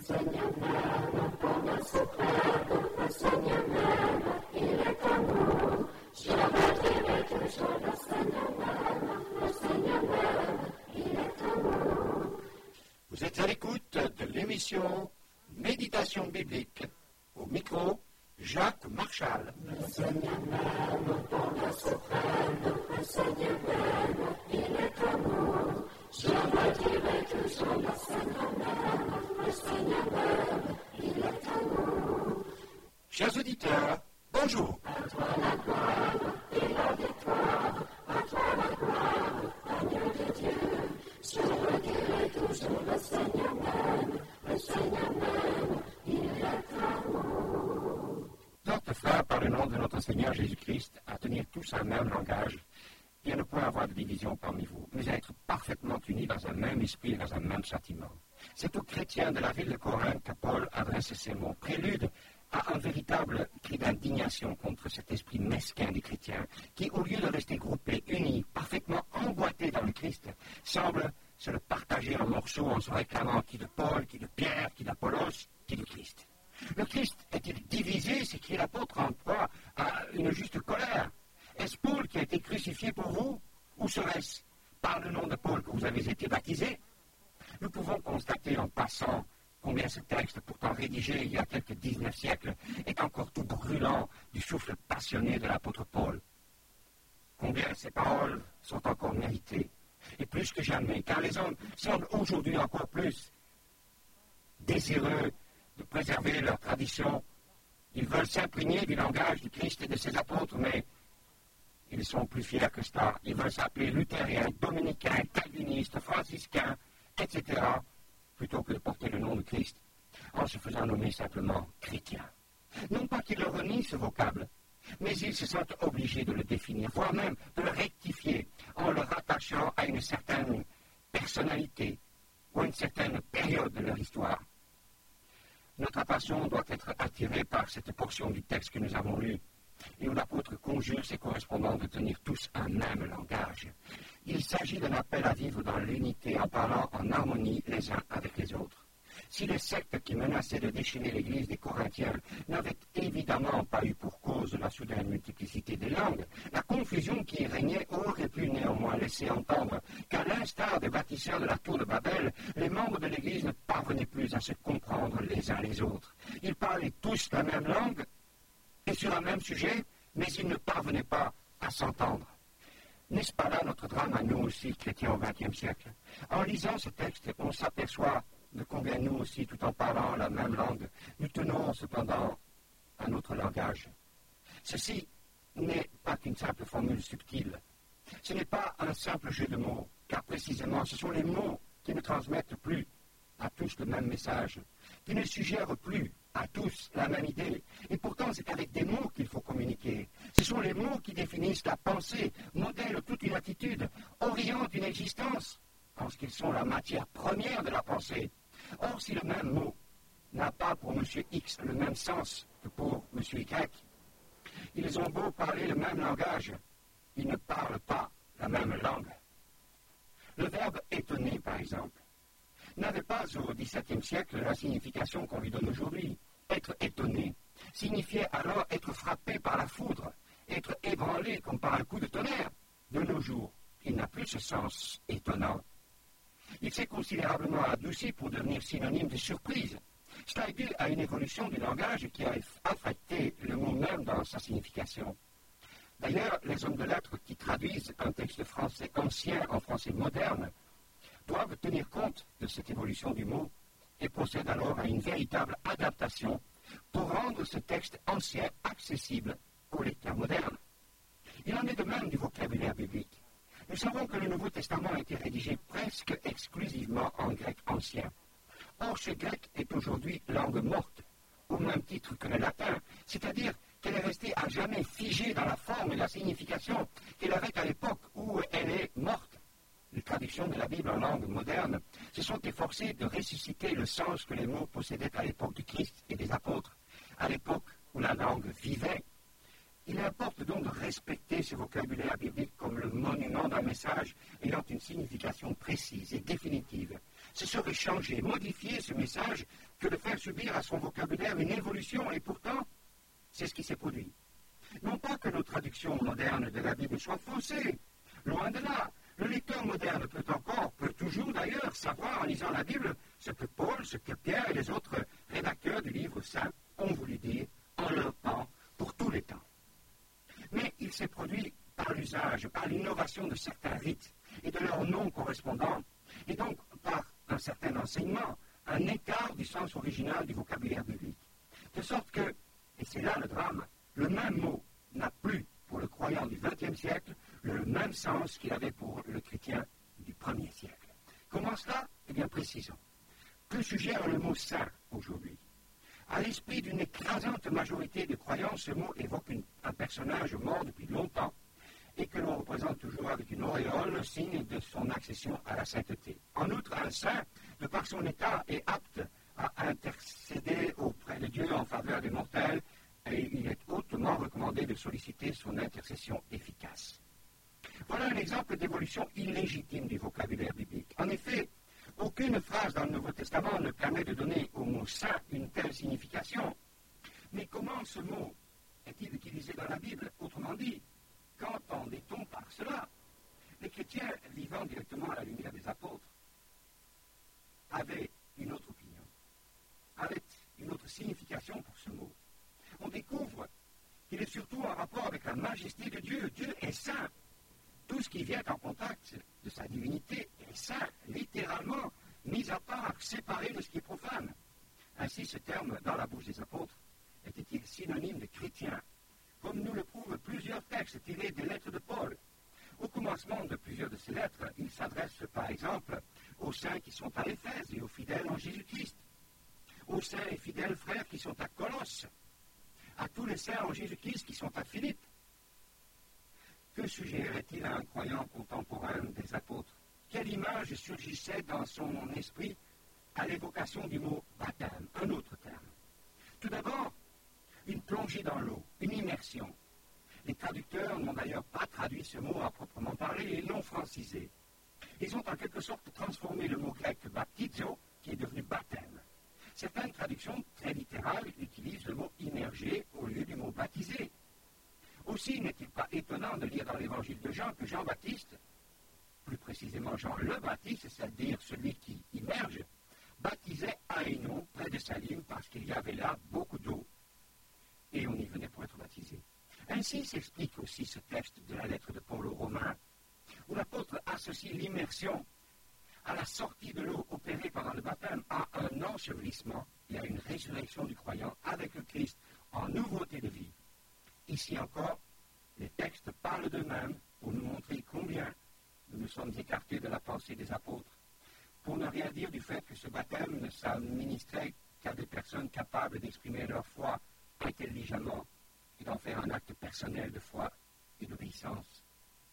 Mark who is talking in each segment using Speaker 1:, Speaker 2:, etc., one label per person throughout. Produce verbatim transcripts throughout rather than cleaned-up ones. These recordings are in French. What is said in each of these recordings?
Speaker 1: Vous êtes à l'écoute de l'émission Méditation biblique. Au micro, Jacques Marchal.
Speaker 2: Le Seigneur même, pour le suprême, le Seigneur même, il est amour. Je redirai toujours le Seigneur même, le Seigneur même, il est amour.
Speaker 1: Chers auditeurs, bonjour.
Speaker 2: À toi la gloire et la victoire, à toi la gloire, agneau de Dieu. Je redirai toujours le Seigneur même, le Seigneur même, il est amour.
Speaker 1: Notre frère, par le nom de notre Seigneur Jésus-Christ, à tenir tous un même langage et à ne point avoir de division parmi vous, mais à être parfaitement unis dans un même esprit et dans un même châtiment. C'est aux chrétiens de la ville de Corinthe que Paul adresse ces mots, prélude à un véritable cri d'indignation contre cet esprit mesquin des chrétiens qui, au lieu de rester groupés, unis, parfaitement emboîtés dans le Christ, semblent se le partager en morceaux en se réclamant qui de Paul, qui de Pierre, qui d'Apollos, qui de Christ. Le Christ est-il divisé, s'écrie l'apôtre en proie à une juste colère? Est-ce Paul qui a été crucifié pour vous? Ou serait-ce par le nom de Paul que vous avez été baptisés? Nous pouvons constater en passant combien ce texte, pourtant rédigé il y a quelques dix-neuf siècles, est encore tout brûlant du souffle passionné de l'apôtre Paul. Combien ces paroles sont encore méritées, et plus que jamais, car les hommes semblent aujourd'hui encore plus désireux de préserver leur tradition. Ils veulent s'imprégner du langage du Christ et de ses apôtres, mais ils sont plus fiers que cela. Ils veulent s'appeler luthériens, dominicains, calvinistes, franciscains, et cetera, plutôt que de porter le nom de Christ en se faisant nommer simplement chrétien. Non pas qu'ils le renient ce vocable, mais ils se sentent obligés de le définir, voire même de le rectifier en le rattachant à une certaine personnalité ou à une certaine période de leur histoire. Notre attention doit être attirée par cette portion du texte que nous avons lu, et où l'apôtre conjure ses correspondants de tenir tous un même langage. Il s'agit d'un appel à vivre dans l'unité en parlant en harmonie les uns avec les autres. Si les sectes qui menaçaient de déchaîner l'Église des Corinthiens n'avaient évidemment pas eu pour cause la soudaine multiplicité des langues, la confusion qui y régnait aurait pu néanmoins laisser entendre qu'à l'instar des bâtisseurs de la tour de Babel, les membres de l'Église ne parvenaient plus à se comprendre les uns les autres. Ils parlaient tous la même langue et sur un même sujet, mais ils ne parvenaient pas à s'entendre. N'est-ce pas là notre drame à nous aussi, chrétiens au vingtième siècle? En lisant ce texte, on s'aperçoit de combien nous aussi, tout en parlant la même langue, nous tenons cependant à notre langage. Ceci n'est pas qu'une simple formule subtile. Ce n'est pas un simple jeu de mots, car précisément ce sont les mots qui ne transmettent plus à tous le même message, qui ne suggèrent plus à tous la même idée. Et pourtant, c'est avec des mots qu'il faut communiquer. Ce sont les mots qui définissent la pensée, modèlent toute une attitude, orientent une existence, parce qu'ils sont la matière première de la pensée. Or, si le même mot n'a pas pour M. X le même sens que pour M. Y, ils ont beau parler le même langage, ils ne parlent pas la même langue. Le verbe étonner, par exemple, n'avait pas au dix-septième siècle la signification qu'on lui donne aujourd'hui. Être étonné signifiait alors être frappé par la foudre, être ébranlé comme par un coup de tonnerre. De nos jours, il n'a plus ce sens étonnant. Il s'est considérablement adouci pour devenir synonyme de surprise. Cela est dû à une évolution du langage qui a affecté le mot même dans sa signification. D'ailleurs, les hommes de lettres qui traduisent un texte français ancien en français moderne doivent tenir compte de cette évolution du mot et procèdent alors à une véritable adaptation pour rendre ce texte ancien accessible aux lecteurs modernes. Il en est de même du vocabulaire biblique. Nous savons que le Nouveau Testament a été rédigé presque exclusivement en grec ancien. Or, ce grec est aujourd'hui langue morte, au même titre que le latin, c'est-à-dire qu'elle est restée à jamais figée dans la forme et la signification qu'elle avait à l'époque où elle est morte. Les traductions de la Bible en langue moderne se sont efforcées de ressusciter le sens que les mots possédaient à l'époque du Christ et des apôtres, à l'époque où la langue vivait. Il importe donc de respecter ce vocabulaire biblique comme le monument d'un message ayant une signification précise et définitive. Ce serait changer, modifier ce message que de faire subir à son vocabulaire une évolution, et pourtant, c'est ce qui s'est produit. Non pas que nos traductions modernes de la Bible soient faussées, loin de là. Le lecteur moderne peut encore, peut toujours d'ailleurs, savoir en lisant la Bible ce que Paul, ce que Pierre et les autres rédacteurs du livre saint ont voulu dire en leur temps, pour tous les temps. Mais il s'est produit par l'usage, par l'innovation de certains rites et de leurs noms correspondants, et donc par un certain enseignement, un écart du sens original du vocabulaire biblique. De sorte que, et c'est là le drame, le même mot n'a plus, pour le croyant du vingtième siècle, le même sens qu'il avait pour le chrétien du premier siècle. Comment cela? Eh bien, précisons. Que suggère le mot saint aujourd'hui? À l'esprit d'une écrasante majorité de croyants, ce mot évoque une, un personnage mort depuis longtemps et que l'on représente toujours avec une auréole, signe de son accession à la sainteté. En outre, un saint, de par son état, est apte à intercéder auprès de Dieu en faveur des mortels, et il est hautement recommandé de solliciter son intercession efficace. Voilà un exemple d'évolution illégitime du vocabulaire biblique. En effet, aucune phrase dans le Nouveau Testament ne permet de donner au mot saint une telle signification. Mais comment ce mot est-il utilisé dans la Bible? Autrement dit, qu'entendait-on par cela? Les chrétiens vivant directement à la lumière des apôtres avaient une autre opinion, avaient une autre signification pour ce mot. On découvre qu'il est surtout en rapport avec la majesté de Dieu. Dieu est saint. Tout ce qui vient en contact de sa divinité est saint, littéralement, mis à part, séparé de ce qui est profane. Ainsi, ce terme, dans la bouche des apôtres, était-il synonyme de chrétien, comme nous le prouvent plusieurs textes tirés des lettres de Paul. Au commencement de plusieurs de ces lettres, il s'adresse, par exemple, aux saints qui sont à Éphèse et aux fidèles en Jésus-Christ, aux saints et fidèles frères qui sont à Colosse, à tous les saints en Jésus-Christ qui sont à Philippe. Que suggérait-il à un croyant contemporain des apôtres? Quelle image surgissait dans son esprit à l'évocation du mot baptême, un autre terme? Tout d'abord, une plongée dans l'eau, une immersion. Les traducteurs n'ont d'ailleurs pas traduit ce mot à proprement parler et l'ont francisé. Ils ont en quelque sorte transformé le mot grec baptizo, qui est devenu baptême. Certaines traductions très littérales utilisent le mot immergé au lieu du mot baptisé. Aussi n'est-il pas étonnant de lire dans l'évangile de Jean que Jean-Baptiste, plus précisément Jean le Baptiste, c'est-à-dire celui qui immerge, baptisait à Ainon, près de Salim, parce qu'il y avait là beaucoup d'eau. Et on y venait pour être baptisé. Ainsi s'explique aussi ce texte de la lettre de Paul aux Romains, où l'apôtre associe l'immersion à la sortie de l'eau opérée pendant le baptême, à un ensevelissement et à une résurrection du croyant avec le Christ en nouveauté de vie. Ici encore, les textes parlent d'eux-mêmes pour nous montrer combien nous nous sommes écartés de la pensée des apôtres, pour ne rien dire du fait que ce baptême ne s'administrait qu'à des personnes capables d'exprimer leur foi intelligemment et d'en faire un acte personnel de foi et d'obéissance.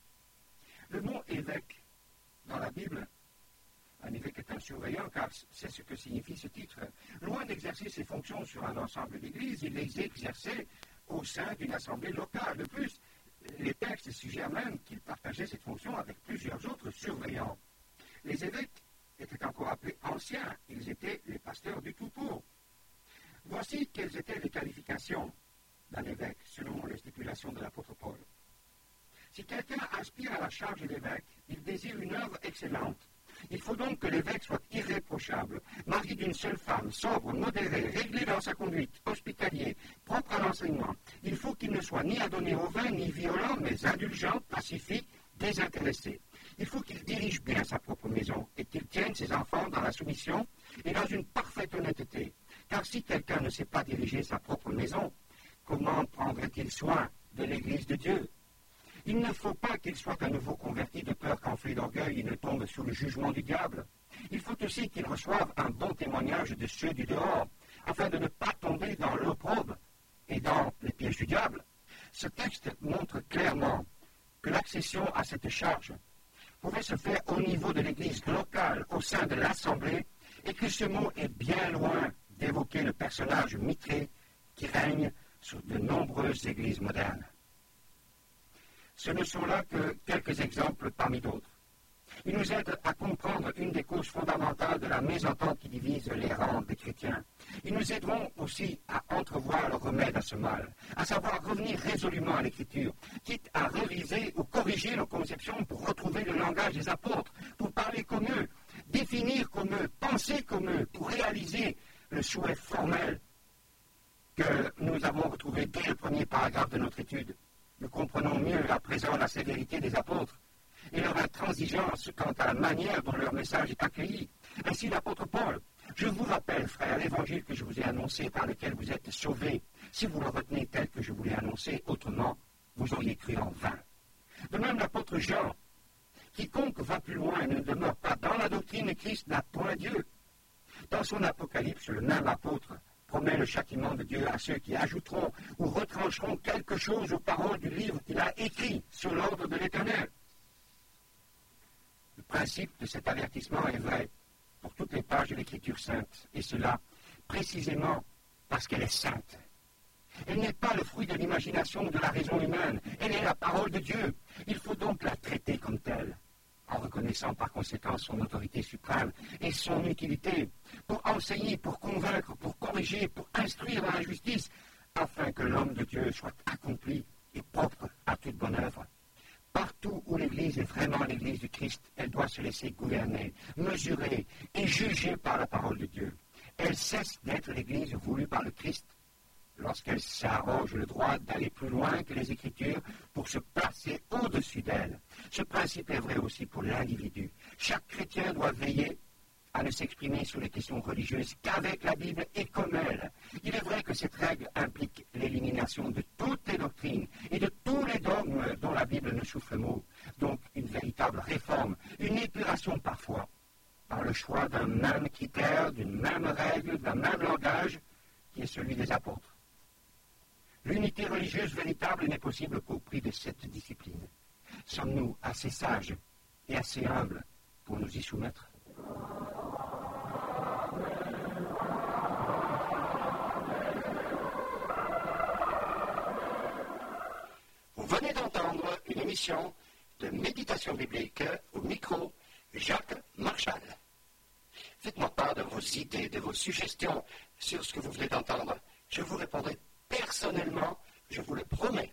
Speaker 1: Le mot évêque dans la Bible, un évêque est un surveillant, car c'est ce que signifie ce titre. Loin d'exercer ses fonctions sur un ensemble d'églises, il les exerçait au sein d'une assemblée locale. De plus, les textes suggèrent même qu'il partageait cette fonction avec plusieurs autres surveillants. Les évêques étaient encore appelés anciens, ils étaient les pasteurs du tout-pour. Voici quelles étaient les qualifications d'un évêque, selon les stipulations de l'apôtre Paul. Si quelqu'un aspire à la charge d'évêque, il désire une œuvre excellente. Il faut donc que l'évêque soit irréprochable, marié d'une seule femme, sobre, modéré, réglé dans sa conduite, hospitalier, propre à l'enseignement. Il faut qu'il ne soit ni adonné au vin, ni violent, mais indulgent, pacifique, désintéressé. Il faut qu'il dirige bien sa propre maison et qu'il tienne ses enfants dans la soumission et dans une parfaite honnêteté. Car si quelqu'un ne sait pas diriger sa propre maison, comment prendrait-il soin de l'Église de Dieu? Il ne faut pas qu'il soit à nouveau converti de peur qu'enflé d'orgueil il ne tombe sous le jugement du diable. Il faut aussi qu'il reçoive un bon témoignage de ceux du dehors, afin de ne pas tomber dans l'opprobre et dans les pièges du diable. Ce texte montre clairement que l'accession à cette charge pouvait se faire au niveau de l'Église locale, au sein de l'Assemblée, et que ce mot est bien loin d'évoquer le personnage mitré qui règne sur de nombreuses églises modernes. Ce ne sont là que quelques exemples parmi d'autres. Il nous aide à comprendre une des causes fondamentales de la mésentente qui divise les rangs des chrétiens. Ils nous aideront aussi à entrevoir le remède à ce mal, à savoir revenir résolument à l'Écriture, quitte à réviser ou corriger nos conceptions pour retrouver le langage des apôtres, pour parler comme eux, définir comme eux, penser comme eux, pour réaliser le souhait formel que nous avons retrouvé dès le premier paragraphe de notre étude. Nous comprenons mieux à présent la sévérité des apôtres et leur intransigeance quant à la manière dont leur message est accueilli. Ainsi l'apôtre Paul: je vous rappelle, frères, l'évangile que je vous ai annoncé, par lequel vous êtes sauvés, si vous le retenez tel que je vous l'ai annoncé, autrement, vous auriez cru en vain. De même l'apôtre Jean: quiconque va plus loin et ne demeure pas dans la doctrine de Christ n'a point Dieu. Dans son Apocalypse, le même apôtre promet le châtiment de Dieu à ceux qui ajouteront ou retrancheront quelque chose aux paroles du livre qu'il a écrit sur l'ordre de l'Éternel. Le principe de cet avertissement est vrai pour toutes les pages de l'Écriture sainte, et cela précisément parce qu'elle est sainte. Elle n'est pas le fruit de l'imagination ou de la raison humaine, elle est la parole de Dieu. Il faut donc la traiter comme telle, en reconnaissant par conséquent son autorité suprême et son utilité, pour enseigner, pour convaincre, pour corriger, pour instruire dans la justice, afin que l'homme de Dieu soit accompli et propre à toute bonne œuvre. Partout où l'Église est vraiment l'Église du Christ, elle doit se laisser gouverner, mesurer et juger par la parole de Dieu. Elle cesse d'être l'Église voulue par le Christ lorsqu'elle s'arroge le droit d'aller plus loin que les Écritures pour se placer au-dessus d'elles. Ce principe est vrai aussi pour l'individu. Chaque chrétien doit veiller à ne s'exprimer sur les questions religieuses qu'avec la Bible et comme elle. Il est vrai que cette règle implique l'élimination de toutes les doctrines et de tous les dogmes dont la Bible ne souffle mot. Donc une véritable réforme, une épuration parfois, par le choix d'un même critère, d'une même règle, d'un même langage, qui est celui des apôtres. L'unité religieuse véritable n'est possible qu'au prix de cette discipline. Sommes-nous assez sages et assez humbles pour nous y soumettre?
Speaker 3: Vous venez d'entendre une émission de méditation biblique au micro Jacques Marchal. Faites-moi part de vos idées, de vos suggestions sur ce que vous venez d'entendre. Je vous répondrai personnellement, je vous le promets.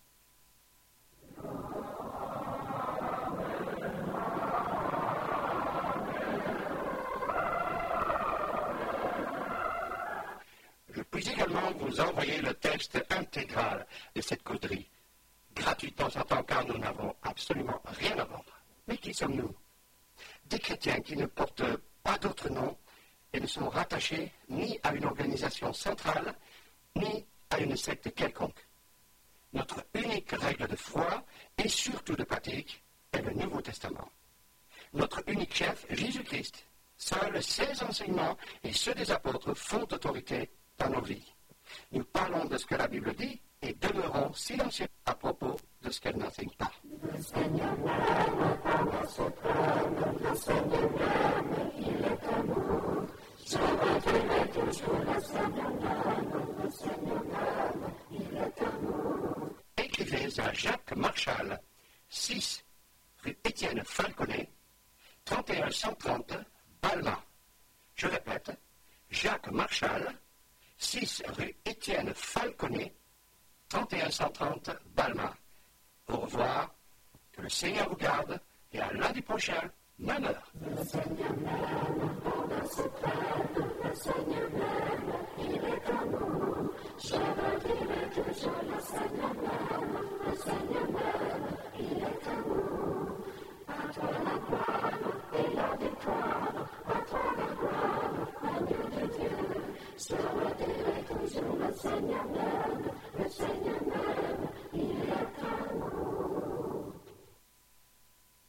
Speaker 3: Je puis également vous envoyer le texte intégral de cette causerie, gratuitement en tant car nous n'avons absolument rien à vendre. Mais qui sommes-nous? Des chrétiens qui ne portent pas d'autre nom et ne sont rattachés ni à une organisation centrale, ni à une secte quelconque. Notre unique règle de foi et surtout de pratique est le Nouveau Testament. Notre unique chef, Jésus-Christ. Seuls ses enseignements et ceux des apôtres font autorité dans nos vies. Nous parlons de ce que la Bible dit et demeurons silencieux à propos de ce qu'elle n'enseigne pas.
Speaker 2: Le Seigneur m'aime, Père suprême, le Seigneur m'aime, il est amour. Je redirai toujours le Seigneur m'aime, le Seigneur m'aime, il est amour.
Speaker 3: Écrivez à Jacques Marchal, six rue Étienne Falconet, trente et un cent trente, Balma. Je répète, Jacques Marchal, six rue Étienne Falconet, trente et un cent trente, Balma. Au revoir, que le Seigneur vous garde et à lundi prochain, même heure.
Speaker 2: Le Seigneur m'aime, Père suprême, le Seigneur m'aime, il est amour. Je redirai toujours le Seigneur m'aime, le Seigneur m'aime, il est amour. À toi la gloire et la victoire, à toi la gloire, agneau de Dieu. Je redirai toujours le Seigneur m'aime, le Seigneur m'aime.